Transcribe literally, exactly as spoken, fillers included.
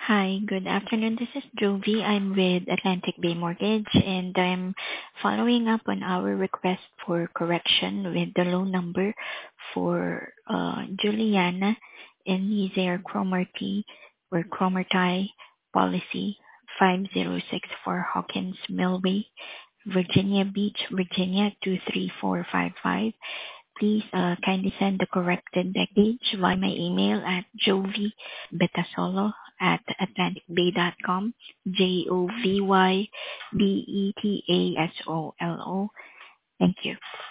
Hi, good afternoon. This is Jovi. I'm with Atlantic Bay Mortgage, and I'm following up on our request for correction with the loan number for uh Juliana and Nizer Cromarty or Cromarty policy five zero six four Hawkins Millway, Virginia Beach, Virginia two three four five five. Please uh, kindly send the corrected package via my email at jovybetasolo at atlanticbay dot com. J O V Y B E T A S O L O. Thank you.